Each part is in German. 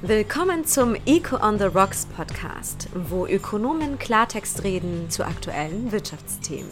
Willkommen zum Eco on the Rocks Podcast, wo Ökonomen Klartext reden zu aktuellen Wirtschaftsthemen.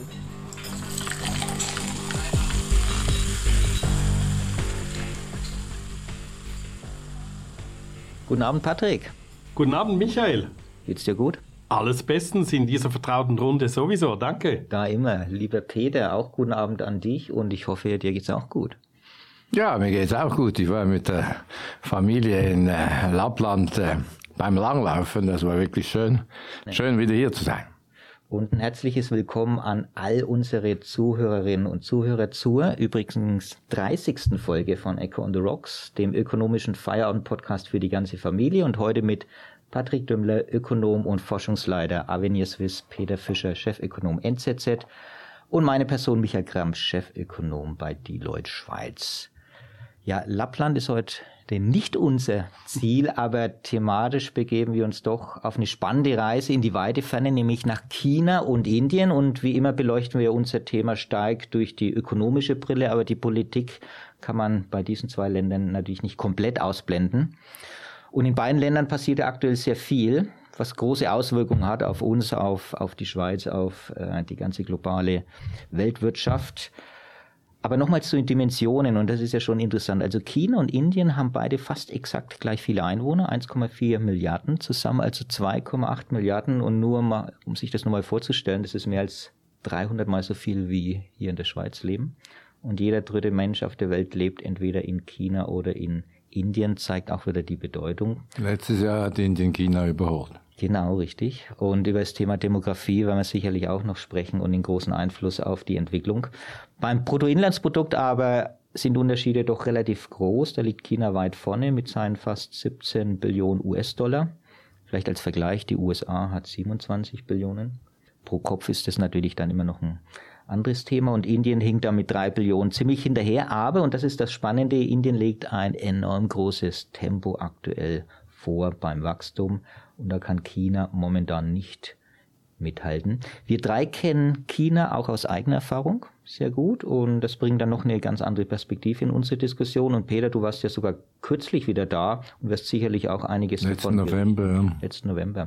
Guten Abend, Patrick. Guten Abend, Michael. Geht's dir gut? Alles bestens in dieser vertrauten Runde sowieso, danke. Da immer. Lieber Peter, auch guten Abend an dich und ich hoffe, dir geht's auch gut. Ja, mir geht's auch gut. Ich war mit der Familie in Lappland beim Langlaufen. Das war wirklich schön. Schön, wieder hier zu sein. Und ein herzliches Willkommen an all unsere Zuhörerinnen und Zuhörer zur übrigens 30. Folge von Eco on the Rocks, dem ökonomischen Feierabend-Podcast für die ganze Familie. Und heute mit Patrick Dümmler, Ökonom und Forschungsleiter Avenir Suisse, Peter Fischer, Chefökonom NZZ und meine Person Michael Gramm, Chefökonom bei Deloitte Schweiz. Ja, Lappland ist heute nicht unser Ziel, aber thematisch begeben wir uns doch auf eine spannende Reise in die weite Ferne, nämlich nach China und Indien. Und wie immer beleuchten wir unser Thema stark durch die ökonomische Brille, aber die Politik kann man bei diesen zwei Ländern natürlich nicht komplett ausblenden. Und in beiden Ländern passiert aktuell sehr viel, was große Auswirkungen hat auf uns, auf die Schweiz, auf die ganze globale Weltwirtschaft. Aber nochmals zu den Dimensionen, und das ist ja schon interessant. Also China und Indien haben beide fast exakt gleich viele Einwohner, 1,4 Milliarden zusammen, also 2,8 Milliarden. Und nur mal, um sich das nochmal vorzustellen, das ist mehr als 300 Mal so viel wie hier in der Schweiz leben. Und jeder dritte Mensch auf der Welt lebt entweder in China oder in Indien, zeigt auch wieder die Bedeutung. Letztes Jahr hat Indien China überholt. Genau, richtig. Und über das Thema Demografie werden wir sicherlich auch noch sprechen und den großen Einfluss auf die Entwicklung. Beim Bruttoinlandsprodukt aber sind Unterschiede doch relativ groß. Da liegt China weit vorne mit seinen fast 17 Billionen US-Dollar. Vielleicht als Vergleich, die USA hat 27 Billionen. Pro Kopf ist das natürlich dann immer noch ein anderes Thema. Und Indien hinkt da mit 3 Billionen ziemlich hinterher. Aber, und das ist das Spannende, Indien legt ein enorm großes Tempo aktuell vor beim Wachstum. Und da kann China momentan nicht mithalten. Wir drei kennen China auch aus eigener Erfahrung sehr gut und das bringt dann noch eine ganz andere Perspektive in unsere Diskussion. Und Peter, du warst ja sogar kürzlich wieder da und wirst sicherlich auch einiges davon berichten. Letzten November.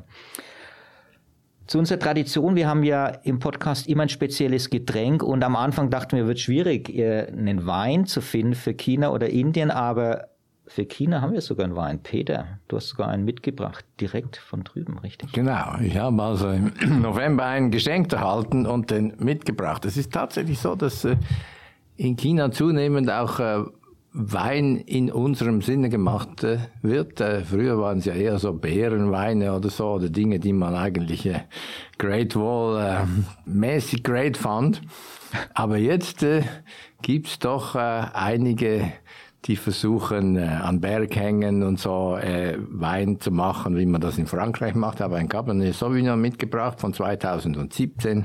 Zu unserer Tradition, wir haben ja im Podcast immer ein spezielles Getränk und am Anfang dachten wir, wird schwierig, einen Wein zu finden für China oder Indien, aber für China haben wir sogar einen Wein. Peter, du hast sogar einen mitgebracht, direkt von drüben, richtig? Genau, ich habe also im November ein Geschenk erhalten und den mitgebracht. Es ist tatsächlich so, dass in China zunehmend auch Wein in unserem Sinne gemacht wird. Früher waren es ja eher so Beerenweine oder so, oder Dinge, die man eigentlich Great Wall mäßig great fand. Aber jetzt gibt's doch einige, die versuchen an Berghängen und so Wein zu machen, wie man das in Frankreich macht. Ich habe ein Cabernet Sauvignon mitgebracht von 2017.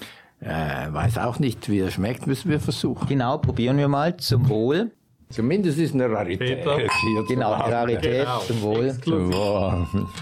Weiß auch nicht, wie er schmeckt, müssen wir versuchen. Genau, probieren wir mal. Zum Wohl. Zumindest ist eine Rarität. Genau, eine Rarität. Genau. Zum Wohl. Zum Wohl.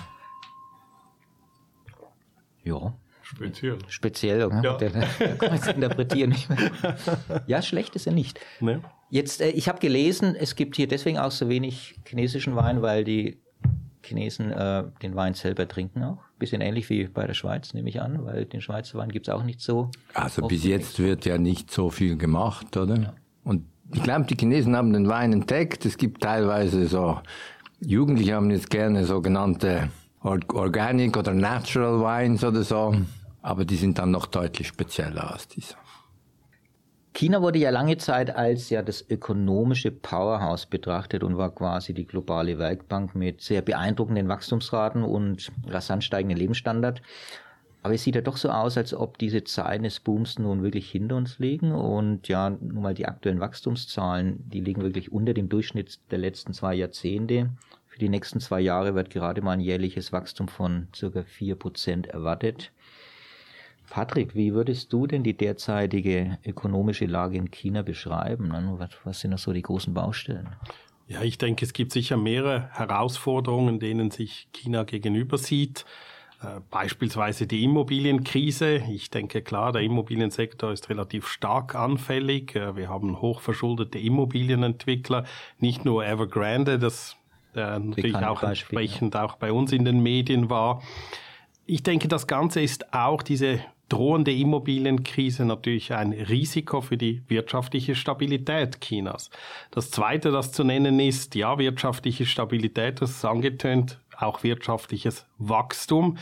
Ja. Speziell, oder? Ja. Da kann man es interpretieren. Ja, schlecht ist er nicht. Nee. Jetzt, ich habe gelesen, es gibt hier deswegen auch so wenig chinesischen Wein, weil die Chinesen den Wein selber trinken auch. Bisschen ähnlich wie bei der Schweiz, nehme ich an, weil den Schweizer Wein gibt es auch nicht so. Also bis jetzt wird ja nicht so viel gemacht, oder? Ja. Und ich glaube, die Chinesen haben den Wein entdeckt. Es gibt teilweise so, Jugendliche haben jetzt gerne sogenannte Organic oder Natural Wines oder so, aber die sind dann noch deutlich spezieller als dieser. China wurde ja lange Zeit als ja das ökonomische Powerhouse betrachtet und war quasi die globale Werkbank mit sehr beeindruckenden Wachstumsraten und rasant steigenden Lebensstandard. Aber es sieht ja doch so aus, als ob diese Zeiten des Booms nun wirklich hinter uns liegen. Und ja, nun mal die aktuellen Wachstumszahlen, die liegen wirklich unter dem Durchschnitt der letzten 2 Jahrzehnte. Für die nächsten 2 Jahre wird gerade mal ein jährliches Wachstum von ca. 4% erwartet. Patrick, wie würdest du denn die derzeitige ökonomische Lage in China beschreiben? Was sind da so die großen Baustellen? Ja, ich denke, es gibt sicher mehrere Herausforderungen, denen sich China gegenüber sieht. Beispielsweise die Immobilienkrise. Ich denke, klar, der Immobiliensektor ist relativ stark anfällig. Wir haben hochverschuldete Immobilienentwickler, nicht nur Evergrande, das natürlich auch entsprechend auch bei uns in den Medien war. Ich denke, das Ganze ist auch diese drohende Immobilienkrise natürlich ein Risiko für die wirtschaftliche Stabilität Chinas. Das Zweite, das zu nennen ist, ja, wirtschaftliche Stabilität, das ist angetönt, auch wirtschaftliches Wachstum.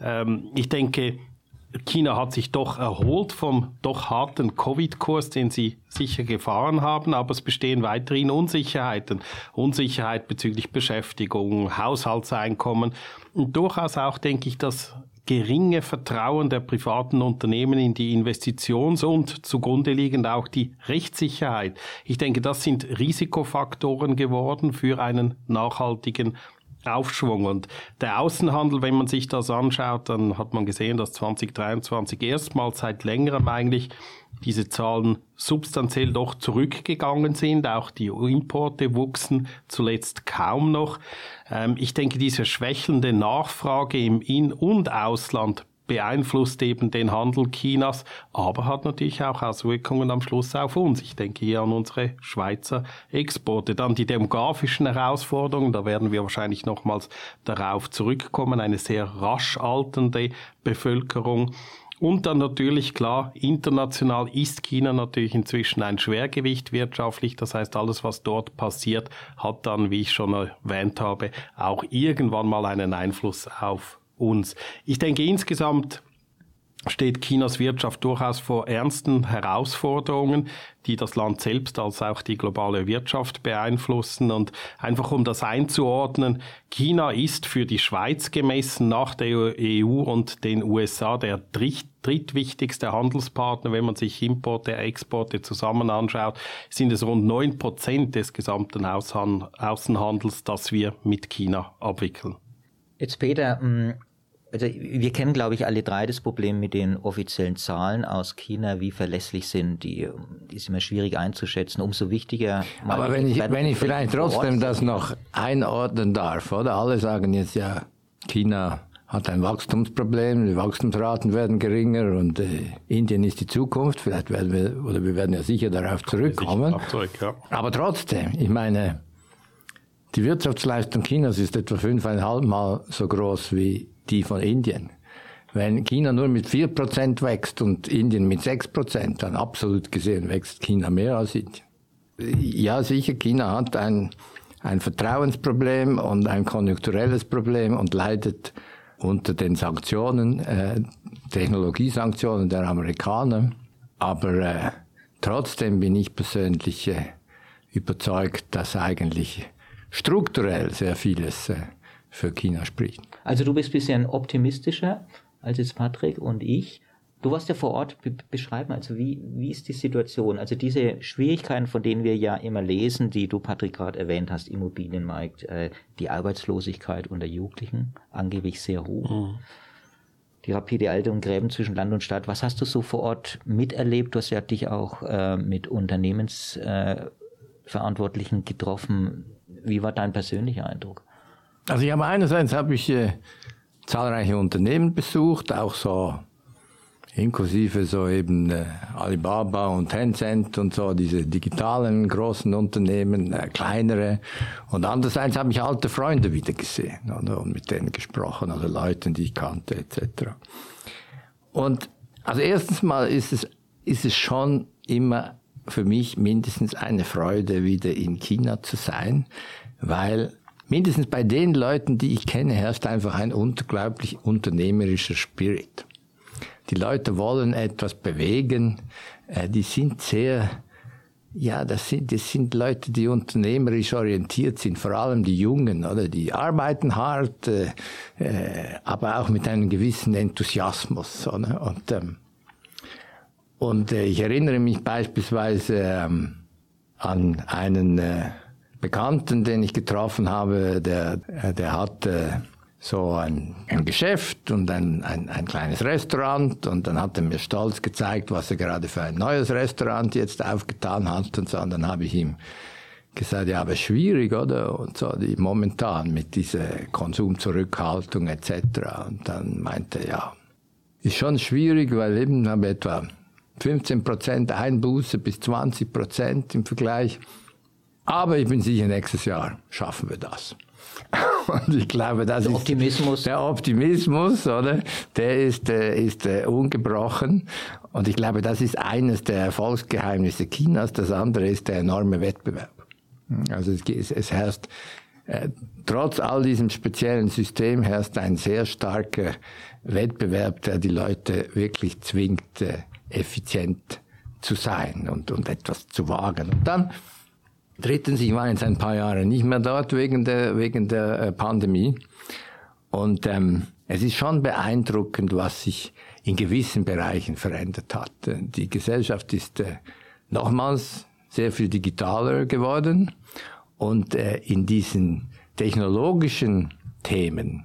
Ich denke, China hat sich doch erholt vom doch harten Covid-Kurs, den sie sicher gefahren haben, aber es bestehen weiterhin Unsicherheiten. Unsicherheit bezüglich Beschäftigung, Haushaltseinkommen und durchaus auch, denke ich, das geringe Vertrauen der privaten Unternehmen in die Investitions- und zugrunde liegend auch die Rechtssicherheit. Ich denke, das sind Risikofaktoren geworden für einen nachhaltigen Aufschwung. Und der Außenhandel, wenn man sich das anschaut, dann hat man gesehen, dass 2023 erstmals seit längerem eigentlich diese Zahlen substanziell doch zurückgegangen sind. Auch die Importe wuchsen zuletzt kaum noch. Ich denke, diese schwächelnde Nachfrage im In- und Ausland beeinflusst eben den Handel Chinas, aber hat natürlich auch Auswirkungen am Schluss auf uns. Ich denke hier an unsere Schweizer Exporte. Dann die demografischen Herausforderungen, da werden wir wahrscheinlich nochmals darauf zurückkommen. Eine sehr rasch alternde Bevölkerung. Und dann natürlich, klar, international ist China natürlich inzwischen ein Schwergewicht wirtschaftlich. Das heißt, alles, was dort passiert, hat dann, wie ich schon erwähnt habe, auch irgendwann mal einen Einfluss auf uns. Ich denke, insgesamt steht Chinas Wirtschaft durchaus vor ernsten Herausforderungen, die das Land selbst als auch die globale Wirtschaft beeinflussen. Und einfach um das einzuordnen, China ist für die Schweiz gemessen nach der EU und den USA der drittwichtigste Handelspartner. Wenn man sich Importe, Exporte zusammen anschaut, sind es rund 9% des gesamten Außenhandels, das wir mit China abwickeln. Jetzt Peter, also wir kennen, glaube ich, alle drei das Problem mit den offiziellen Zahlen aus China, wie verlässlich sind die ist immer schwierig einzuschätzen, umso wichtiger. Aber wenn ich vielleicht trotzdem das noch einordnen darf, oder? Alle sagen jetzt ja, China hat ein Wachstumsproblem, die Wachstumsraten werden geringer und Indien ist die Zukunft. Vielleicht werden wir werden ja sicher darauf zurückkommen. Ja. Aber trotzdem, ich meine, die Wirtschaftsleistung Chinas ist etwa 5,5 Mal so groß wie die von Indien. Wenn China nur mit 4% wächst und Indien mit 6%, dann absolut gesehen wächst China mehr als Indien. Ja, sicher, China hat ein Vertrauensproblem und ein konjunkturelles Problem und leidet unter den Sanktionen, Technologiesanktionen der Amerikaner. Aber trotzdem bin ich persönlich überzeugt, dass eigentlich strukturell sehr vieles für China spricht. Also du bist ein bisschen optimistischer als jetzt Patrick und ich. Du warst ja vor Ort beschreiben, also wie ist die Situation? Also diese Schwierigkeiten, von denen wir ja immer lesen, die du, Patrick, gerade erwähnt hast, Immobilienmarkt, die Arbeitslosigkeit unter Jugendlichen, angeblich sehr hoch. Die rapide Alterung, Gräben zwischen Land und Stadt. Was hast du so vor Ort miterlebt? Du hast ja dich auch mit Unternehmensverantwortlichen getroffen. Wie war dein persönlicher Eindruck? Also einerseits habe ich zahlreiche Unternehmen besucht, auch so inklusive so eben Alibaba und Tencent und so, diese digitalen großen Unternehmen, kleinere. Und andererseits habe ich alte Freunde wieder gesehen, oder, und mit denen gesprochen, oder Leuten, die ich kannte, etc. Und also erstens mal ist es schon immer für mich mindestens eine Freude, wieder in China zu sein, weil mindestens bei den Leuten, die ich kenne, herrscht einfach ein unglaublich unternehmerischer Spirit. Die Leute wollen etwas bewegen, die sind sehr, ja, das sind Leute, die unternehmerisch orientiert sind, vor allem die Jungen, oder? Die arbeiten hart, aber auch mit einem gewissen Enthusiasmus, oder? Und ich erinnere mich beispielsweise an einen Bekannten, den ich getroffen habe, der hat so ein Geschäft und ein kleines Restaurant, und dann hat er mir stolz gezeigt, was er gerade für ein neues Restaurant jetzt aufgetan hat und so. Und dann habe ich ihm gesagt, ja, aber schwierig, oder? Und so, momentan mit dieser Konsumzurückhaltung etc. Und dann meinte er, ja, ist schon schwierig, weil eben habe etwa 15% Einbuße bis 20% im Vergleich. Aber ich bin sicher, nächstes Jahr schaffen wir das. Und ich glaube, das ist der Optimismus, oder? Der ist ungebrochen. Und ich glaube, das ist eines der Erfolgsgeheimnisse Chinas. Das andere ist der enorme Wettbewerb. Also es herrscht, trotz all diesem speziellen System herrscht ein sehr starker Wettbewerb, der die Leute wirklich zwingt, effizient zu sein und etwas zu wagen. Und dann drittens, ich war jetzt ein paar Jahre nicht mehr dort wegen der Pandemie. Und es ist schon beeindruckend, was sich in gewissen Bereichen verändert hat. Die Gesellschaft ist nochmals sehr viel digitaler geworden. Und in diesen technologischen Themen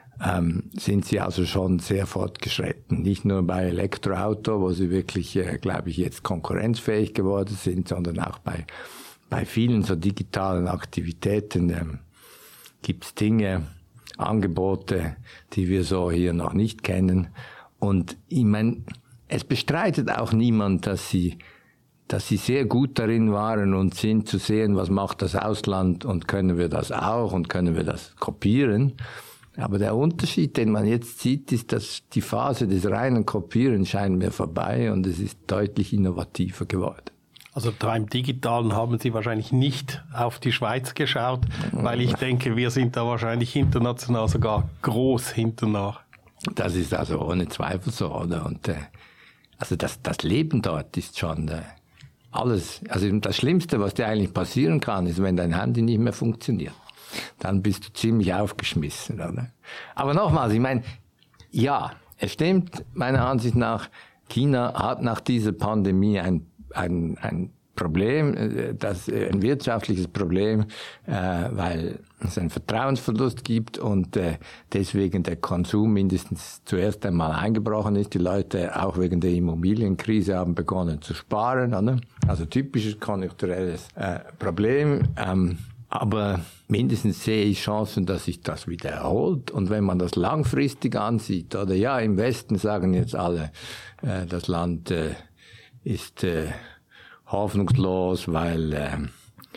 sind sie also schon sehr fortgeschritten. Nicht nur bei Elektroauto, wo sie wirklich, glaube ich, jetzt konkurrenzfähig geworden sind, sondern auch bei vielen so digitalen Aktivitäten gibt's Dinge, Angebote, die wir so hier noch nicht kennen. Und ich meine, es bestreitet auch niemand, dass sie sehr gut darin waren und sind zu sehen, was macht das Ausland und können wir das auch und können wir das kopieren. Aber der Unterschied, den man jetzt sieht, ist, dass die Phase des reinen Kopierens scheint mir vorbei und es ist deutlich innovativer geworden. Also beim Digitalen haben Sie wahrscheinlich nicht auf die Schweiz geschaut, weil ich denke, wir sind da wahrscheinlich international sogar groß hinternach. Das ist also ohne Zweifel so, oder? Und also das Leben dort ist schon alles. Also das Schlimmste, was dir eigentlich passieren kann, ist, wenn dein Handy nicht mehr funktioniert. Dann bist du ziemlich aufgeschmissen, oder? Aber nochmals, ich meine, ja, es stimmt, meiner Ansicht nach, China hat nach dieser Pandemie ein Problem, ein wirtschaftliches Problem, weil es einen Vertrauensverlust gibt und deswegen der Konsum mindestens zuerst einmal eingebrochen ist. Die Leute auch wegen der Immobilienkrise haben begonnen zu sparen, oder? Also typisches konjunkturelles Problem. Aber mindestens sehe ich Chancen, dass sich das wieder erholt. Und wenn man das langfristig ansieht, oder ja, im Westen sagen jetzt alle, das Land ist hoffnungslos, weil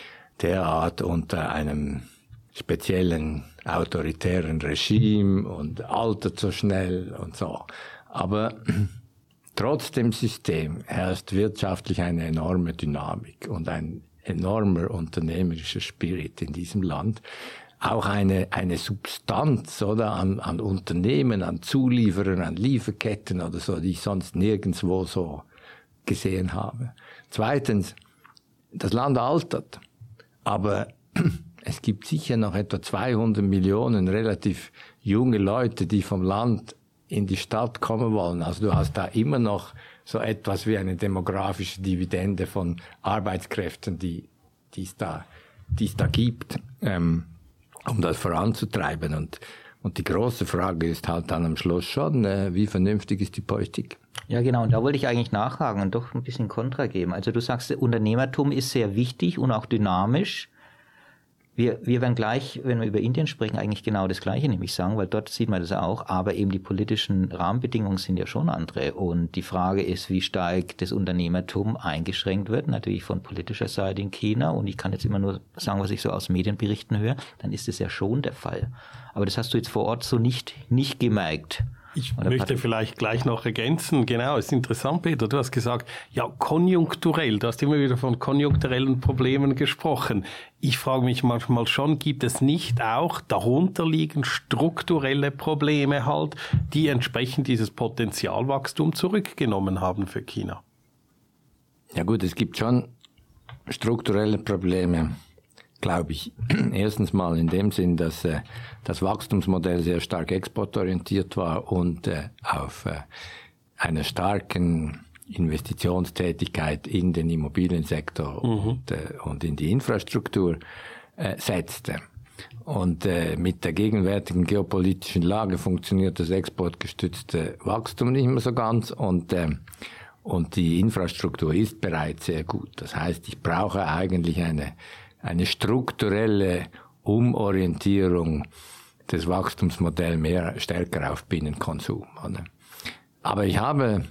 derart unter einem speziellen autoritären Regime und altert so schnell und so. Aber trotz dem System herrscht wirtschaftlich eine enorme Dynamik und ein enormer unternehmerischer Spirit in diesem Land. Auch eine Substanz, oder, an Unternehmen, an Zulieferern, an Lieferketten oder so, die ich sonst nirgendwo so gesehen habe. Zweitens, das Land altert, aber es gibt sicher noch etwa 200 Millionen relativ junge Leute, die vom Land in die Stadt kommen wollen. Also du hast da immer noch so etwas wie eine demografische Dividende von Arbeitskräften, die es da gibt, um das voranzutreiben. Und die große Frage ist halt dann am Schluss schon, wie vernünftig ist die Politik? Ja, genau. Und da wollte ich eigentlich nachhaken und doch ein bisschen Kontra geben. Also du sagst, Unternehmertum ist sehr wichtig und auch dynamisch. Wir werden gleich, wenn wir über Indien sprechen, eigentlich genau das Gleiche nämlich sagen, weil dort sieht man das auch, aber eben die politischen Rahmenbedingungen sind ja schon andere. Und die Frage ist, wie stark das Unternehmertum eingeschränkt wird, natürlich von politischer Seite in China. Und ich kann jetzt immer nur sagen, was ich so aus Medienberichten höre, dann ist das ja schon der Fall. Aber das hast du jetzt vor Ort so nicht gemerkt. Ich möchte vielleicht gleich noch ergänzen. Genau, es ist interessant, Peter, du hast gesagt, ja, konjunkturell, du hast immer wieder von konjunkturellen Problemen gesprochen. Ich frage mich manchmal schon, gibt es nicht auch darunter liegend strukturelle Probleme halt, die entsprechend dieses Potenzialwachstum zurückgenommen haben für China? Ja gut, es gibt schon strukturelle Probleme, glaube ich. Erstens mal in dem Sinn, dass das Wachstumsmodell sehr stark exportorientiert war und auf einer starken Investitionstätigkeit in den Immobiliensektor und in die Infrastruktur setzte. Und mit der gegenwärtigen geopolitischen Lage funktioniert das exportgestützte Wachstum nicht mehr so ganz und die Infrastruktur ist bereits sehr gut. Das heißt, ich brauche eigentlich eine strukturelle Umorientierung des Wachstumsmodells stärker auf Binnenkonsum. Oder? Aber ich habe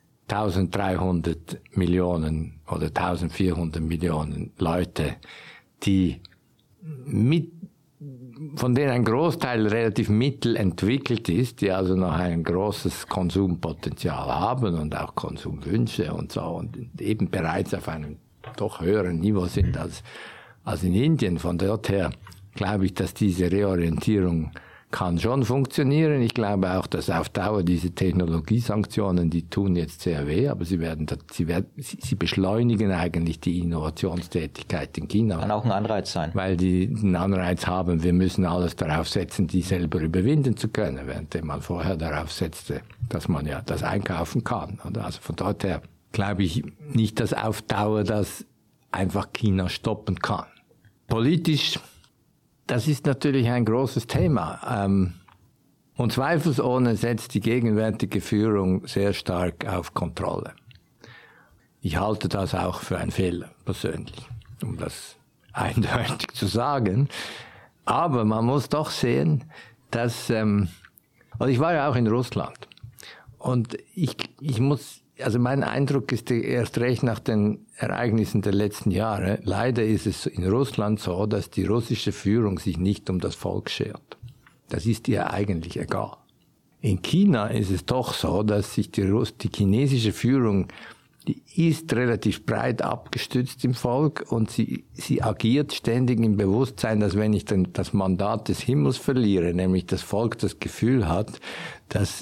1300 Millionen oder 1400 Millionen Leute, von denen ein Großteil relativ mittelentwickelt ist, die also noch ein großes Konsumpotenzial haben und auch Konsumwünsche und so und eben bereits auf einem doch höheren Niveau sind als in Indien. Von dort her glaube ich, dass diese Reorientierung kann schon funktionieren. Ich glaube auch, dass auf Dauer diese Technologiesanktionen, die tun jetzt sehr weh, aber sie beschleunigen eigentlich die Innovationstätigkeit in China. Kann auch ein Anreiz sein. Weil die einen Anreiz haben, wir müssen alles darauf setzen, die selber überwinden zu können, während man vorher darauf setzte, dass man ja das einkaufen kann. Also von dort her glaube ich nicht, dass auf Dauer das einfach China stoppen kann. Politisch, das ist natürlich ein großes Thema. Und zweifelsohne setzt die gegenwärtige Führung sehr stark auf Kontrolle. Ich halte das auch für einen Fehler, persönlich, um das eindeutig zu sagen. Aber man muss doch sehen, dass, also ich war ja auch in Russland. Und also mein Eindruck ist erst recht nach den Ereignissen der letzten Jahre, leider ist es in Russland so, dass die russische Führung sich nicht um das Volk schert. Das ist ihr eigentlich egal. In China ist es doch so, dass sich die chinesische Führung, die ist relativ breit abgestützt im Volk und sie agiert ständig im Bewusstsein, dass wenn ich das Mandat des Himmels verliere, nämlich das Volk das Gefühl hat, dass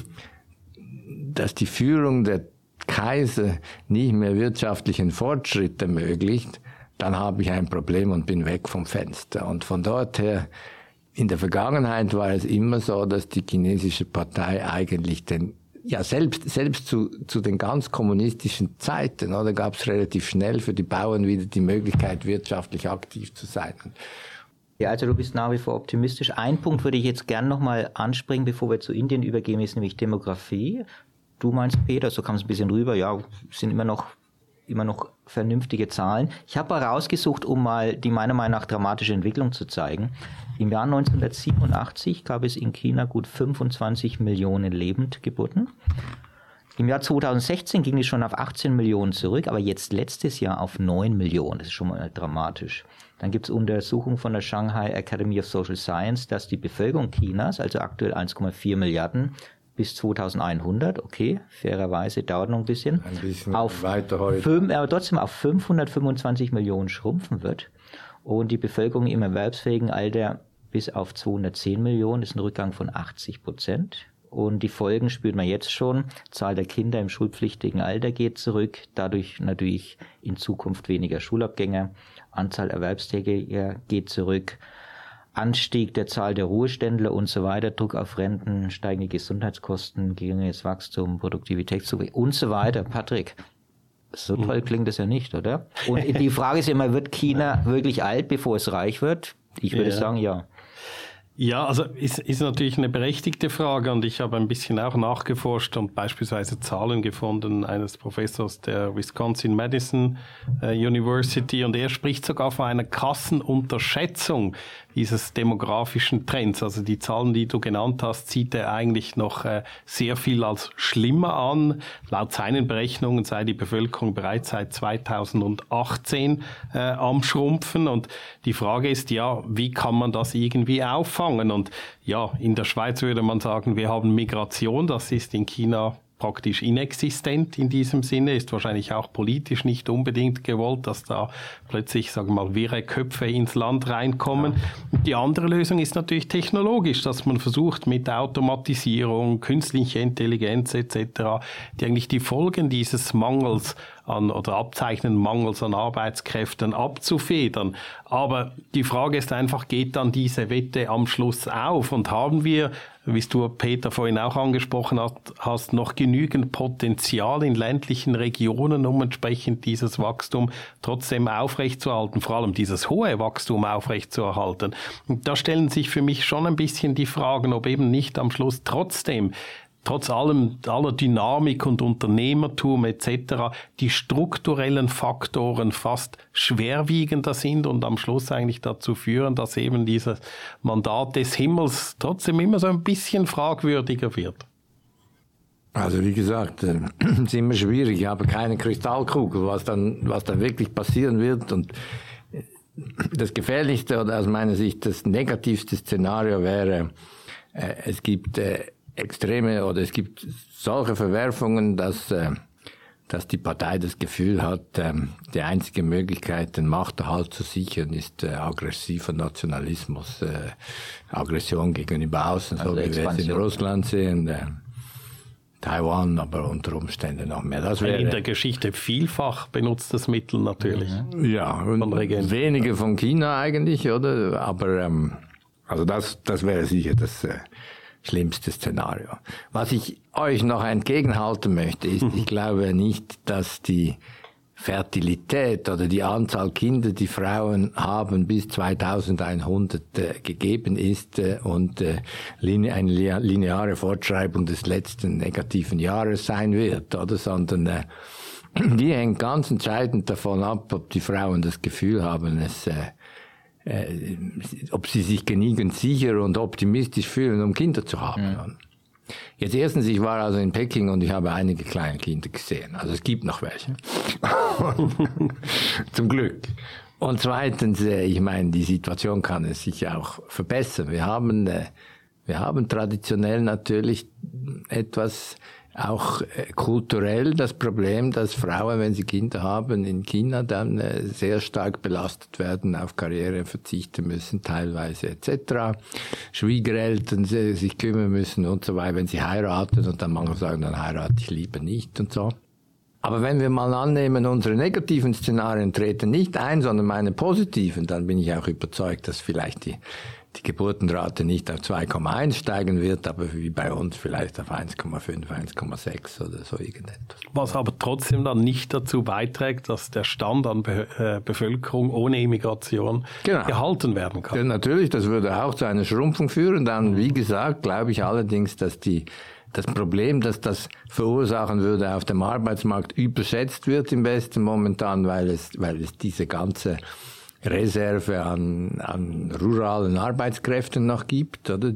die Führung der Kaiser nicht mehr wirtschaftlichen Fortschritt ermöglicht, dann habe ich ein Problem und bin weg vom Fenster. Und von dort her, in der Vergangenheit war es immer so, dass die chinesische Partei eigentlich selbst zu den ganz kommunistischen Zeiten, oder, gab es relativ schnell für die Bauern wieder die Möglichkeit, wirtschaftlich aktiv zu sein. Ja, also du bist nach wie vor optimistisch. Ein Punkt würde ich jetzt gern nochmal anspringen, bevor wir zu Indien übergehen, ist nämlich Demografie. Du meinst, Peter, so kam es ein bisschen rüber, ja, sind immer noch vernünftige Zahlen. Ich habe herausgesucht, um mal die meiner Meinung nach dramatische Entwicklung zu zeigen. Im Jahr 1987 gab es in China gut 25 Millionen Lebendgeburten. Im Jahr 2016 ging es schon auf 18 Millionen zurück, aber jetzt letztes Jahr auf 9 Millionen. Das ist schon mal dramatisch. Dann gibt es Untersuchungen von der Shanghai Academy of Social Science, dass die Bevölkerung Chinas, also aktuell 1,4 Milliarden, bis 2100, okay, fairerweise dauert noch ein bisschen weiter heute. Aber trotzdem auf 525 Millionen schrumpfen wird und die Bevölkerung im erwerbsfähigen Alter bis auf 210 Millionen ist ein Rückgang von 80%. Und die Folgen spürt man jetzt schon. Zahl der Kinder im schulpflichtigen Alter geht zurück, dadurch natürlich in Zukunft weniger Schulabgänger, Anzahl Erwerbstätiger geht zurück, Anstieg der Zahl der Ruheständler und so weiter, Druck auf Renten, steigende Gesundheitskosten, geringeres Wachstum, Produktivitätszurück und so weiter. Patrick, so toll klingt das ja nicht, oder? Und die Frage ist immer, wird China wirklich alt, bevor es reich wird? Ich würde sagen, ja. Ja, also ist natürlich eine berechtigte Frage und ich habe ein bisschen auch nachgeforscht und beispielsweise Zahlen gefunden eines Professors der Wisconsin-Madison University und er spricht sogar von einer krassen Unterschätzung dieses demografischen Trends. Also die Zahlen, die du genannt hast, sieht er eigentlich noch sehr viel als schlimmer an. Laut seinen Berechnungen sei die Bevölkerung bereits seit 2018 am Schrumpfen und die Frage ist ja, wie kann man das irgendwie auffangen? Und ja, in der Schweiz würde man sagen, wir haben Migration, das ist in China praktisch inexistent in diesem Sinne, ist wahrscheinlich auch politisch nicht unbedingt gewollt, dass da plötzlich, sagen wir mal, wirre Köpfe ins Land reinkommen. Ja. Die andere Lösung ist natürlich technologisch, dass man versucht mit Automatisierung, künstlicher Intelligenz etc., die eigentlich die Folgen dieses Mangels oder Abzeichnen Mangels an Arbeitskräften abzufedern. Aber die Frage ist einfach, geht dann diese Wette am Schluss auf? Und haben wir, wie du, Peter, vorhin auch angesprochen hast, noch genügend Potenzial in ländlichen Regionen, um entsprechend dieses Wachstum trotzdem aufrechtzuerhalten, vor allem dieses hohe Wachstum aufrechtzuerhalten? Und da stellen sich für mich schon ein bisschen die Fragen, ob eben nicht am Schluss trotz allem, aller Dynamik und Unternehmertum etc., die strukturellen Faktoren fast schwerwiegender sind und am Schluss eigentlich dazu führen, dass eben dieses Mandat des Himmels trotzdem immer so ein bisschen fragwürdiger wird. Also wie gesagt, es ist immer schwierig. Ich habe keine Kristallkugel, was dann wirklich passieren wird. Und das Gefährlichste oder aus meiner Sicht das negativste Szenario wäre, es gibt extreme oder es gibt solche Verwerfungen, dass die Partei das Gefühl hat, die einzige Möglichkeit, den Machterhalt zu sichern, ist aggressiver Nationalismus, Aggression gegenüber außen, also so wie wir es in Russland sehen, Taiwan, aber unter Umständen noch mehr. Das wäre in der Geschichte vielfach benutztes Mittel natürlich. Ja, und wenige von China eigentlich, oder? Aber also das wäre sicher das schlimmste Szenario. Was ich euch noch entgegenhalten möchte, ist, ich glaube nicht, dass die Fertilität oder die Anzahl Kinder, die Frauen haben, bis 2100 gegeben ist und eine lineare Fortschreibung des letzten negativen Jahres sein wird, oder? Sondern die hängt ganz entscheidend davon ab, ob die Frauen das Gefühl haben, ob sie sich genügend sicher und optimistisch fühlen, um Kinder zu haben. Ja. Jetzt erstens, ich war also in Peking und ich habe einige kleine Kinder gesehen. Also es gibt noch welche. Zum Glück. Und zweitens, ich meine, die Situation kann es sich auch verbessern. Wir haben traditionell natürlich etwas auch kulturell das Problem, dass Frauen, wenn sie Kinder haben, in China dann sehr stark belastet werden, auf Karriere verzichten müssen, teilweise etc. Schwiegereltern sich kümmern müssen und so weiter, wenn sie heiraten und dann manche sagen, dann heirate ich lieber nicht und so. Aber wenn wir mal annehmen, unsere negativen Szenarien treten nicht ein, sondern meine positiven, dann bin ich auch überzeugt, dass vielleicht die Geburtenrate nicht auf 2,1 steigen wird, aber wie bei uns vielleicht auf 1,5, 1,6 oder so irgendetwas. Was aber trotzdem dann nicht dazu beiträgt, dass der Stand an Bevölkerung ohne Immigration gehalten werden kann. Ja, natürlich, das würde auch zu einer Schrumpfung führen. Dann, wie gesagt, glaube ich allerdings, dass das Problem, das das verursachen würde auf dem Arbeitsmarkt, überschätzt wird im Westen momentan, weil es diese ganze Reserve an ruralen Arbeitskräften noch gibt, oder?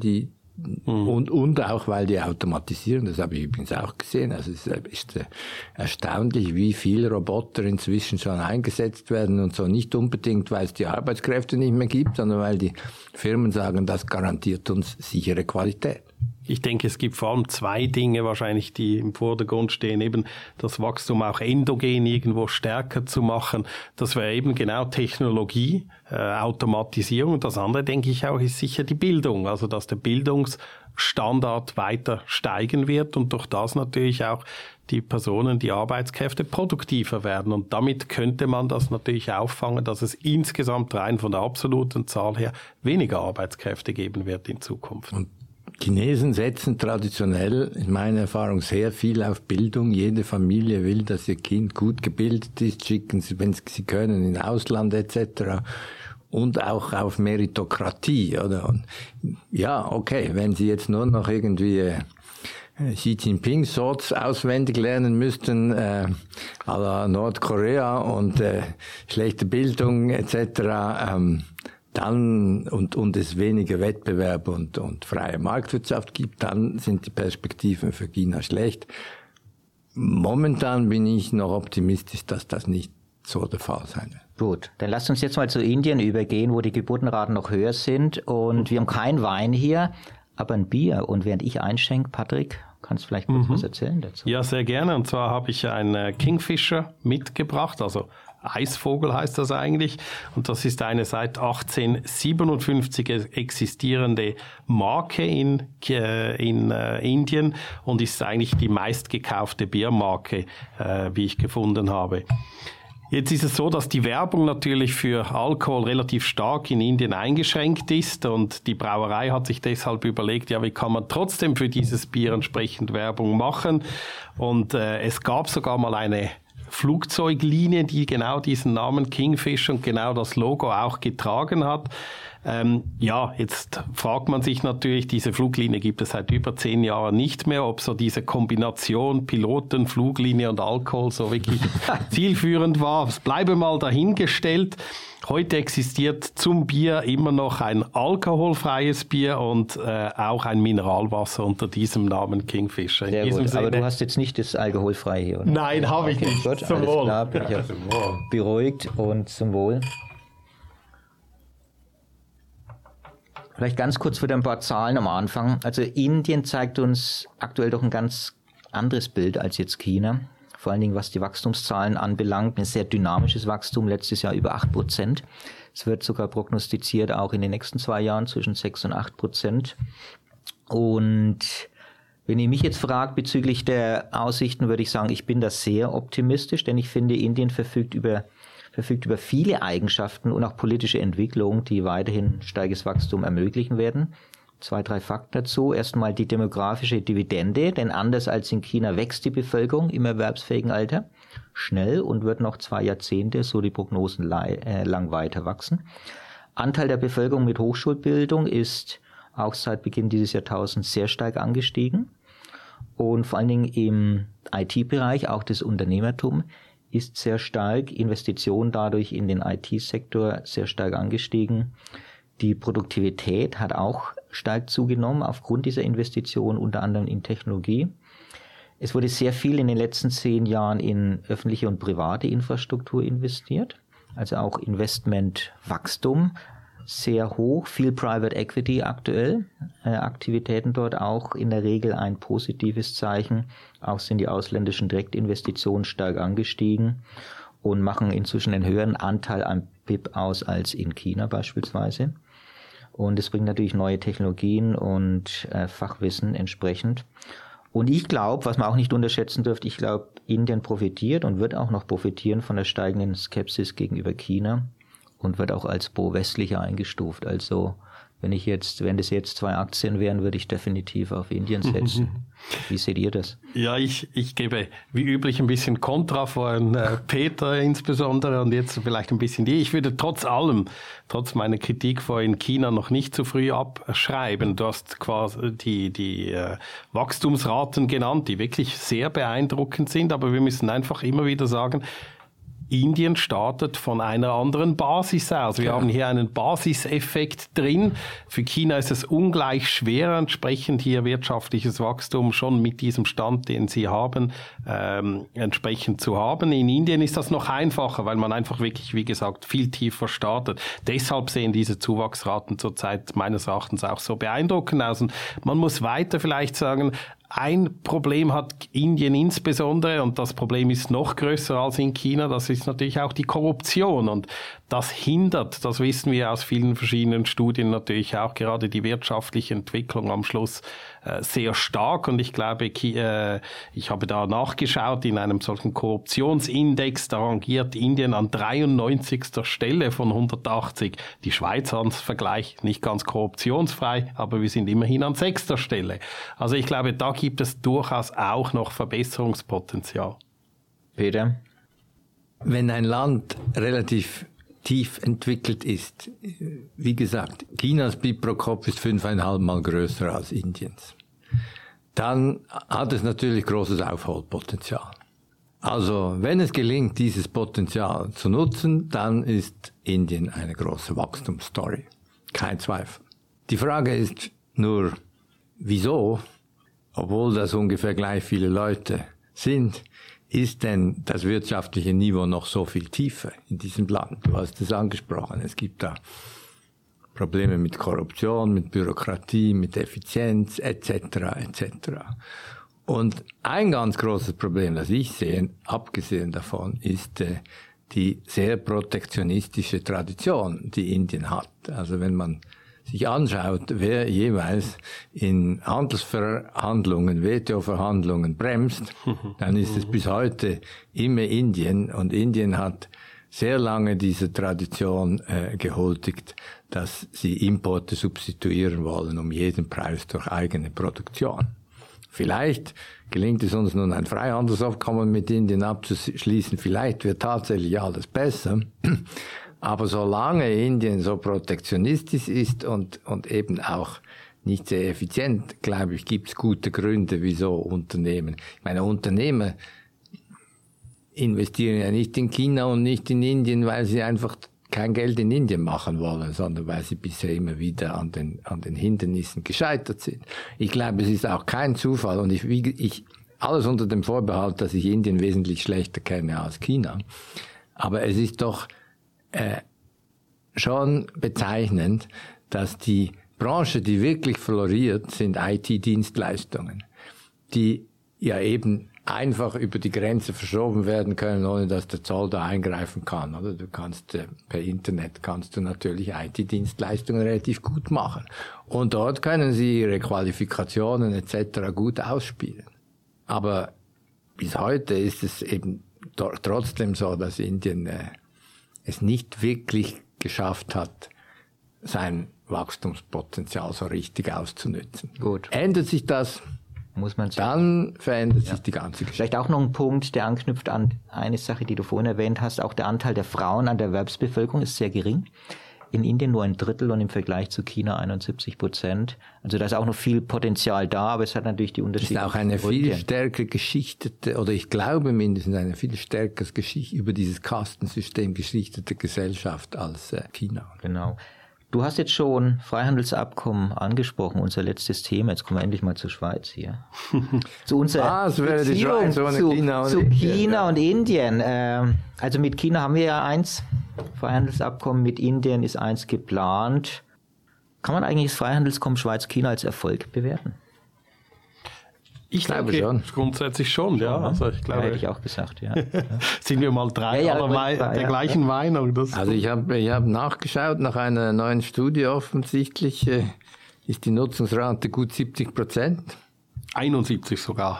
Und auch, weil die automatisieren, das habe ich übrigens auch gesehen. Also es ist erstaunlich, wie viele Roboter inzwischen schon eingesetzt werden und so, nicht unbedingt, weil es die Arbeitskräfte nicht mehr gibt, sondern weil die Firmen sagen, das garantiert uns sichere Qualität. Ich denke, es gibt vor allem zwei Dinge wahrscheinlich, die im Vordergrund stehen. Eben das Wachstum auch endogen irgendwo stärker zu machen. Das wäre eben genau Technologie, Automatisierung. Und das andere, denke ich auch, ist sicher die Bildung. Also, dass der Bildungsstandard weiter steigen wird und durch das natürlich auch die Personen, die Arbeitskräfte produktiver werden. Und damit könnte man das natürlich auffangen, dass es insgesamt rein von der absoluten Zahl her weniger Arbeitskräfte geben wird in Zukunft. Und Chinesen setzen traditionell, in meiner Erfahrung, sehr viel auf Bildung. Jede Familie will, dass ihr Kind gut gebildet ist, schicken sie, wenn sie können, in Ausland etc. Und auch auf Meritokratie, oder? Und ja, okay, wenn sie jetzt nur noch irgendwie Xi Jinping Sorts auswendig lernen müssten, à la Nordkorea und schlechte Bildung etc., dann und es weniger Wettbewerb und freie Marktwirtschaft gibt, dann sind die Perspektiven für China schlecht. Momentan bin ich noch optimistisch, dass das nicht so der Fall sein wird. Gut, dann lasst uns jetzt mal zu Indien übergehen, wo die Geburtenraten noch höher sind und wir haben keinen Wein hier, aber ein Bier. Und während ich einschenke, Patrick, kannst du vielleicht kurz was erzählen dazu? Ja, sehr gerne. Und zwar habe ich einen Kingfisher mitgebracht, also Eisvogel heißt das eigentlich. Und das ist eine seit 1857 existierende Marke in Indien und ist eigentlich die meistgekaufte Biermarke, wie ich gefunden habe. Jetzt ist es so, dass die Werbung natürlich für Alkohol relativ stark in Indien eingeschränkt ist und die Brauerei hat sich deshalb überlegt, ja, wie kann man trotzdem für dieses Bier entsprechend Werbung machen? Und es gab sogar mal eine Flugzeuglinie, die genau diesen Namen Kingfisher und genau das Logo auch getragen hat. Ja, jetzt fragt man sich natürlich, diese Fluglinie gibt es seit über 10 Jahren nicht mehr, ob so diese Kombination Piloten, Fluglinie und Alkohol so wirklich zielführend war. Es bleibe mal dahingestellt. Heute existiert zum Bier immer noch ein alkoholfreies Bier und auch ein Mineralwasser unter diesem Namen Kingfisher. Sehr gut, aber du hast jetzt nicht das alkoholfreie hier, oder? Nein, habe ich nicht. Gut, zum Wohl. Klar, bin ich beruhigt und zum Wohl. Vielleicht ganz kurz wieder ein paar Zahlen am Anfang. Also Indien zeigt uns aktuell doch ein ganz anderes Bild als jetzt China. Vor allen Dingen, was die Wachstumszahlen anbelangt. Ein sehr dynamisches Wachstum, letztes Jahr über 8%. Es wird sogar prognostiziert, auch in den nächsten 2 Jahren zwischen 6 und 8%. Und wenn ihr mich jetzt fragt bezüglich der Aussichten, würde ich sagen, ich bin da sehr optimistisch, denn ich finde, Indien verfügt über viele Eigenschaften und auch politische Entwicklungen, die weiterhin steiges Wachstum ermöglichen werden. 2, 3 Fakten dazu. Erstmal die demografische Dividende, denn anders als in China wächst die Bevölkerung im erwerbsfähigen Alter schnell und wird noch 2 Jahrzehnte, so die Prognosen, lang weiter wachsen. Anteil der Bevölkerung mit Hochschulbildung ist auch seit Beginn dieses Jahrtausends sehr stark angestiegen. Und vor allen Dingen im IT-Bereich, auch das Unternehmertum, ist sehr stark, Investitionen dadurch in den IT-Sektor sehr stark angestiegen. Die Produktivität hat auch stark zugenommen aufgrund dieser Investitionen, unter anderem in Technologie. Es wurde sehr viel in den letzten 10 Jahren in öffentliche und private Infrastruktur investiert, also auch Investmentwachstum sehr hoch, viel Private Equity aktuell, Aktivitäten dort auch in der Regel ein positives Zeichen. Auch sind die ausländischen Direktinvestitionen stark angestiegen und machen inzwischen einen höheren Anteil am BIP aus als in China beispielsweise. Und es bringt natürlich neue Technologien und Fachwissen entsprechend. Und ich glaube, was man auch nicht unterschätzen dürfte, ich glaube, Indien profitiert und wird auch noch profitieren von der steigenden Skepsis gegenüber China und wird auch als pro-westlicher eingestuft. Also wenn das jetzt 2 Aktien wären, würde ich definitiv auf Indien setzen. Wie seht ihr das? Ja, ich gebe wie üblich ein bisschen Kontra vorhin, Peter insbesondere und jetzt vielleicht ein bisschen die. Ich würde trotz meiner Kritik vorhin China noch nicht zu früh abschreiben. Du hast quasi die Wachstumsraten genannt, die wirklich sehr beeindruckend sind, aber wir müssen einfach immer wieder sagen, Indien startet von einer anderen Basis aus. Wir haben hier einen Basiseffekt drin. Für China ist es ungleich schwer, entsprechend hier wirtschaftliches Wachstum schon mit diesem Stand, den sie haben, entsprechend zu haben. In Indien ist das noch einfacher, weil man einfach wirklich, wie gesagt, viel tiefer startet. Deshalb sehen diese Zuwachsraten zurzeit meines Erachtens auch so beeindruckend aus. Und man muss weiter vielleicht sagen, ein Problem hat Indien insbesondere, und das Problem ist noch größer als in China, das ist natürlich auch die Korruption. Und das hindert, das wissen wir aus vielen verschiedenen Studien natürlich auch, gerade die wirtschaftliche Entwicklung am Schluss sehr stark. Und ich glaube, ich habe da nachgeschaut, in einem solchen Korruptionsindex, da rangiert Indien an 93. Stelle von 180. Die Schweiz als Vergleich nicht ganz korruptionsfrei, aber wir sind immerhin an 6. Stelle. Also ich glaube, da gibt es durchaus auch noch Verbesserungspotenzial. Peter? Wenn ein Land relativ tief entwickelt ist, wie gesagt, Chinas BIP pro Kopf ist 5,5 Mal größer als Indiens, dann hat es natürlich großes Aufholpotenzial. Also wenn es gelingt, dieses Potenzial zu nutzen, dann ist Indien eine große Wachstumsstory. Kein Zweifel. Die Frage ist nur, wieso, obwohl das ungefähr gleich viele Leute sind, ist denn das wirtschaftliche Niveau noch so viel tiefer in diesem Land? Du hast es angesprochen. Es gibt da Probleme mit Korruption, mit Bürokratie, mit Effizienz, etc., etc. Und ein ganz großes Problem, das ich sehe, abgesehen davon, ist die sehr protektionistische Tradition, die Indien hat. Also wenn man sich anschaut, wer jeweils in Handelsverhandlungen, WTO-Verhandlungen bremst, dann ist es bis heute immer Indien. Und Indien hat sehr lange diese Tradition gehuldigt, dass sie Importe substituieren wollen um jeden Preis durch eigene Produktion. Vielleicht gelingt es uns nun ein Freihandelsabkommen mit Indien abzuschließen, vielleicht wird tatsächlich alles besser. Aber solange Indien so protektionistisch ist und eben auch nicht sehr effizient, glaube ich, gibt es gute Gründe, wieso Unternehmen. Ich meine, Unternehmer investieren ja nicht in China und nicht in Indien, weil sie einfach kein Geld in Indien machen wollen, sondern weil sie bisher immer wieder an den Hindernissen gescheitert sind. Ich glaube, es ist auch kein Zufall und ich alles unter dem Vorbehalt, dass ich Indien wesentlich schlechter kenne als China. Aber es ist doch schon bezeichnend, dass die Branche, die wirklich floriert, sind IT-Dienstleistungen, die ja eben einfach über die Grenze verschoben werden können, ohne dass der Zoll da eingreifen kann. Oder du kannst per Internet natürlich IT-Dienstleistungen relativ gut machen. Und dort können sie ihre Qualifikationen etc. gut ausspielen. Aber bis heute ist es eben trotzdem so, dass Indien es nicht wirklich geschafft hat, sein Wachstumspotenzial so richtig auszunützen. Gut. Ändert sich das, muss man dann verändert sich die ganze Geschichte. Vielleicht auch noch ein Punkt, der anknüpft an eine Sache, die du vorhin erwähnt hast. Auch der Anteil der Frauen an der Erwerbsbevölkerung ist sehr gering. In Indien nur 1/3 und im Vergleich zu China 71%. Also da ist auch noch viel Potenzial da, aber es hat natürlich die Unterschiede. Es ist auch eine viel stärker geschichtete, oder ich glaube mindestens eine viel stärker über dieses Kastensystem geschichtete Gesellschaft als China. Genau. Du hast jetzt schon Freihandelsabkommen angesprochen, unser letztes Thema. Jetzt kommen wir endlich mal zur Schweiz hier. Zu unserer Beziehung zu China und Indien. Also mit China haben wir ja eins Freihandelsabkommen, mit Indien ist eins geplant. Kann man eigentlich das Freihandelsabkommen Schweiz-China als Erfolg bewerten? Ich glaube schon. Grundsätzlich schon, ja. Also ich glaube, hätte ich auch gesagt, ja. Sind wir mal der gleichen Meinung? Also ich hab nachgeschaut, nach einer neuen Studie offensichtlich ist die Nutzungsrate gut 70%. 71 sogar.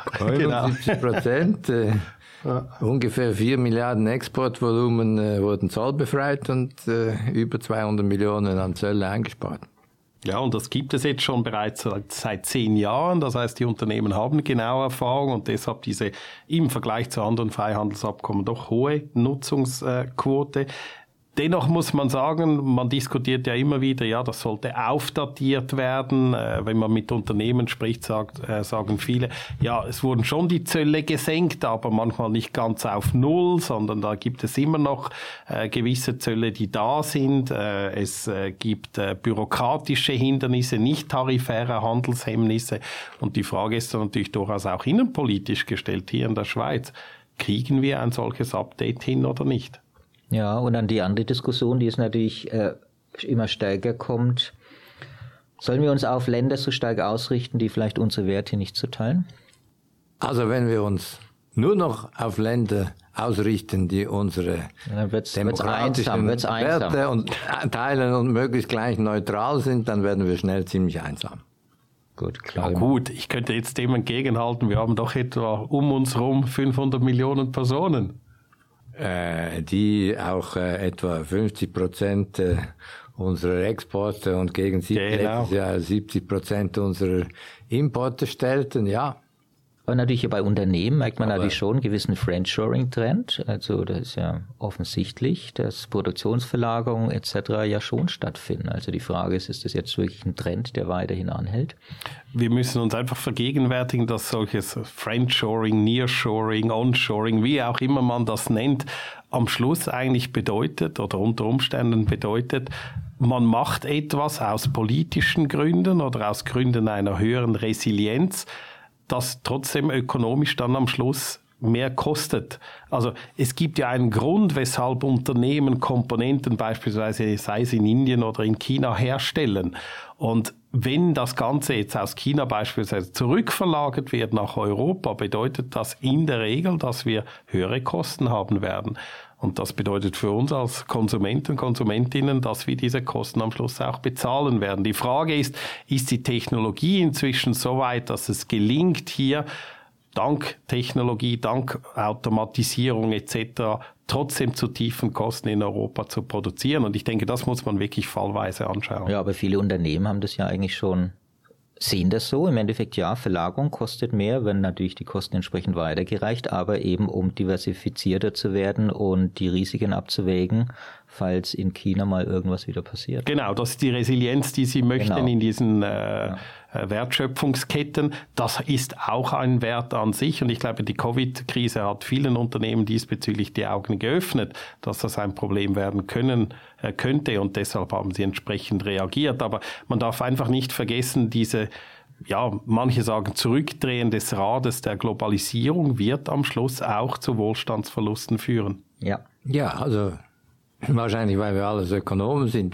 71%. Ungefähr 4 Milliarden Exportvolumen wurden zollbefreit und über 200 Millionen an Zölle eingespart. Ja, und das gibt es jetzt schon bereits seit 10 Jahren. Das heißt, die Unternehmen haben genaue Erfahrung und deshalb diese im Vergleich zu anderen Freihandelsabkommen doch hohe Nutzungsquote. Dennoch muss man sagen, man diskutiert ja immer wieder, ja, das sollte aufdatiert werden. Wenn man mit Unternehmen spricht, sagen viele, ja, es wurden schon die Zölle gesenkt, aber manchmal nicht ganz auf Null, sondern da gibt es immer noch gewisse Zölle, die da sind. Es gibt bürokratische Hindernisse, nicht tarifäre Handelshemmnisse. Und die Frage ist dann natürlich durchaus auch innenpolitisch gestellt hier in der Schweiz. Kriegen wir ein solches Update hin oder nicht? Ja, und dann die andere Diskussion, die es natürlich immer stärker kommt. Sollen wir uns auf Länder so stark ausrichten, die vielleicht unsere Werte nicht so teilen? Also wenn wir uns nur noch auf Länder ausrichten, die unsere demokratischen Werte und teilen und möglichst gleich neutral sind, dann werden wir schnell ziemlich einsam. Gut, klar. Ja, gut, ich könnte jetzt dem entgegenhalten, wir haben doch etwa um uns herum 500 Millionen Personen. Die auch etwa 50% unserer Exporte und gegen 70% unserer Importe stellten, ja. Aber natürlich bei Unternehmen merkt man natürlich schon einen gewissen Friendshoring-Trend. Also das ist ja offensichtlich, dass Produktionsverlagerungen etc. ja schon stattfinden. Also die Frage ist das jetzt wirklich ein Trend, der weiterhin anhält? Wir müssen uns einfach vergegenwärtigen, dass solches Friendshoring, Nearshoring, Onshoring, wie auch immer man das nennt, am Schluss eigentlich bedeutet oder unter Umständen bedeutet, man macht etwas aus politischen Gründen oder aus Gründen einer höheren Resilienz, das trotzdem ökonomisch dann am Schluss mehr kostet. Also es gibt ja einen Grund, weshalb Unternehmen Komponenten beispielsweise, sei es in Indien oder in China, herstellen. Und wenn das Ganze jetzt aus China beispielsweise zurückverlagert wird nach Europa, bedeutet das in der Regel, dass wir höhere Kosten haben werden. Und das bedeutet für uns als Konsumenten und Konsumentinnen, dass wir diese Kosten am Schluss auch bezahlen werden. Die Frage ist die Technologie inzwischen so weit, dass es gelingt, hier dank Technologie, dank Automatisierung etc. trotzdem zu tiefen Kosten in Europa zu produzieren? Und ich denke, das muss man wirklich fallweise anschauen. Ja, aber viele Unternehmen haben das ja eigentlich schon, sehen das so. Im Endeffekt ja, Verlagerung kostet mehr, wenn natürlich die Kosten entsprechend weitergereicht, aber eben um diversifizierter zu werden und die Risiken abzuwägen, falls in China mal irgendwas wieder passiert. Genau, das ist die Resilienz, die Sie möchten in diesen Wertschöpfungsketten. Das ist auch ein Wert an sich und ich glaube, die Covid-Krise hat vielen Unternehmen diesbezüglich die Augen geöffnet, dass das ein Problem werden könnte und deshalb haben sie entsprechend reagiert. Aber man darf einfach nicht vergessen, manche sagen, Zurückdrehen des Rades der Globalisierung wird am Schluss auch zu Wohlstandsverlusten führen. Ja, also wahrscheinlich, weil wir alles Ökonomen sind,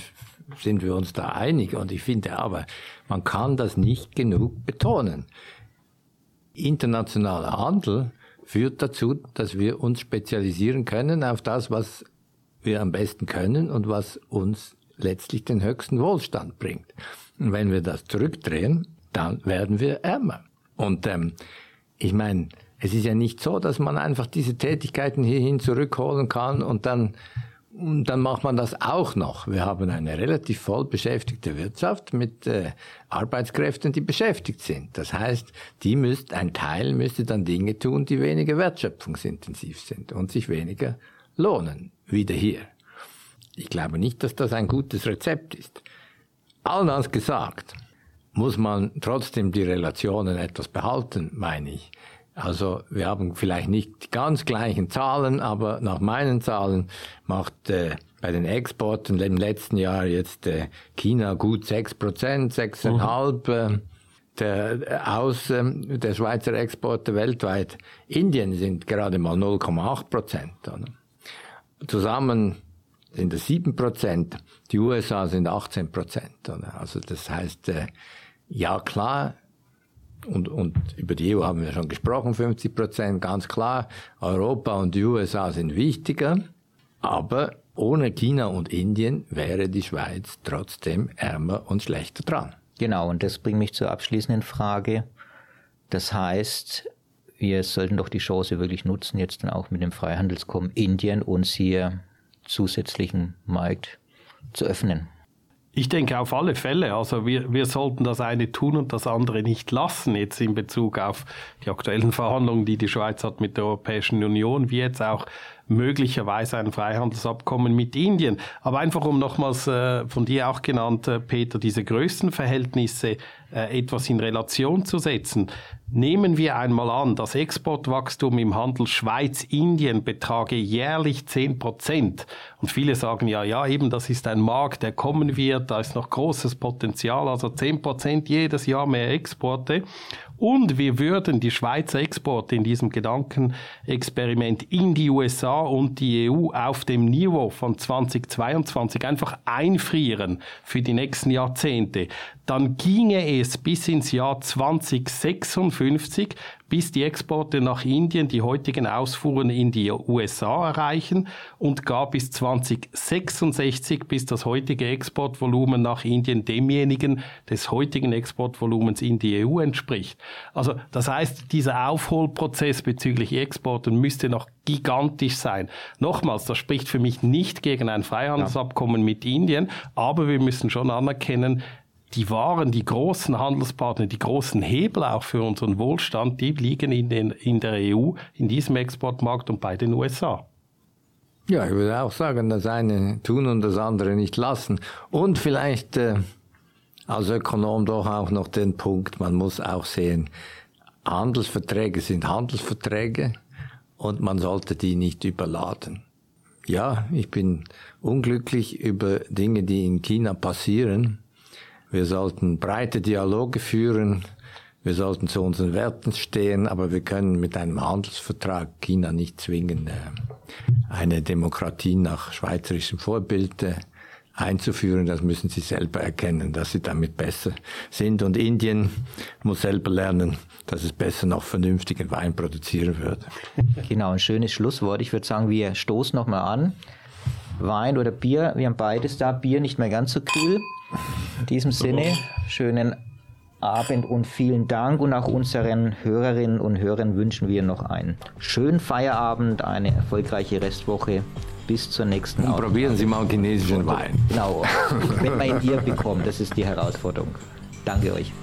sind wir uns da einig. Und ich finde aber, man kann das nicht genug betonen. Internationaler Handel führt dazu, dass wir uns spezialisieren können auf das, was wir am besten können und was uns letztlich den höchsten Wohlstand bringt. Und wenn wir das zurückdrehen, dann werden wir ärmer. Und ich meine, es ist ja nicht so, dass man einfach diese Tätigkeiten hierhin zurückholen kann und dann macht man das auch noch. Wir haben eine relativ voll beschäftigte Wirtschaft mit Arbeitskräften, die beschäftigt sind. Das heißt, ein Teil müsste dann Dinge tun, die weniger wertschöpfungsintensiv sind und sich weniger lohnen, wieder hier. Ich glaube nicht, dass das ein gutes Rezept ist. All das gesagt, muss man trotzdem die Relationen etwas behalten, meine ich. Also wir haben vielleicht nicht die ganz gleichen Zahlen, aber nach meinen Zahlen macht bei den Exporten im letzten Jahr jetzt China gut 6%, 6,5% der Schweizer Exporte weltweit. Indien sind gerade mal 0,8%. Zusammen sind es 7%, die USA sind 18%. Also das heißt, ja klar, und über die EU haben wir schon gesprochen, 50%, ganz klar, Europa und die USA sind wichtiger, aber ohne China und Indien wäre die Schweiz trotzdem ärmer und schlechter dran. Genau, und das bringt mich zur abschließenden Frage. Das heißt, wir sollten doch die Chance wirklich nutzen, jetzt dann auch mit dem Freihandelsabkommen Indien uns hier zusätzlichen Markt zu öffnen. Ich denke auf alle Fälle, also wir sollten das eine tun und das andere nicht lassen, jetzt in Bezug auf die aktuellen Verhandlungen, die die Schweiz hat mit der Europäischen Union, wie jetzt auch möglicherweise ein Freihandelsabkommen mit Indien. Aber einfach um nochmals von dir auch genannt, Peter, diese Größenverhältnisse etwas in Relation zu setzen. Nehmen wir einmal an, das Exportwachstum im Handel Schweiz-Indien betrage jährlich 10%. Und viele sagen ja, eben, das ist ein Markt, der kommen wird, da ist noch großes Potenzial, also 10% jedes Jahr mehr Exporte. Und wir würden die Schweizer Exporte in diesem Gedankenexperiment in die USA und die EU auf dem Niveau von 2022 einfach einfrieren für die nächsten Jahrzehnte. Dann ginge es bis ins Jahr 2056, bis die Exporte nach Indien die heutigen Ausfuhren in die USA erreichen und gar bis 2066, bis das heutige Exportvolumen nach Indien demjenigen des heutigen Exportvolumens in die EU entspricht. Also das heißt, dieser Aufholprozess bezüglich Exporten müsste noch gigantisch sein. Nochmals, das spricht für mich nicht gegen ein Freihandelsabkommen mit Indien, aber wir müssen schon anerkennen, die die großen Handelspartner, die großen Hebel auch für unseren Wohlstand, die liegen in der EU, in diesem Exportmarkt und bei den USA. Ja, ich würde auch sagen, das eine tun und das andere nicht lassen. Und vielleicht als Ökonom doch auch noch den Punkt, man muss auch sehen, Handelsverträge sind Handelsverträge und man sollte die nicht überladen. Ja, ich bin unglücklich über Dinge, die in China passieren. Wir sollten breite Dialoge führen, wir sollten zu unseren Werten stehen, aber wir können mit einem Handelsvertrag China nicht zwingen, eine Demokratie nach schweizerischem Vorbild einzuführen. Das müssen sie selber erkennen, dass sie damit besser sind. Und Indien muss selber lernen, dass es besser noch vernünftigen Wein produzieren würde. Genau, ein schönes Schlusswort. Ich würde sagen, wir stoßen nochmal an. Wein oder Bier, wir haben beides da. Bier nicht mehr ganz so kühl. In diesem Sinne, schönen Abend und vielen Dank. Und auch unseren Hörerinnen und Hörern wünschen wir noch einen schönen Feierabend, eine erfolgreiche Restwoche. Bis zur nächsten Und probieren Sie mal chinesischen Wein. Genau, wenn man ihn hier bekommt, das ist die Herausforderung. Danke euch.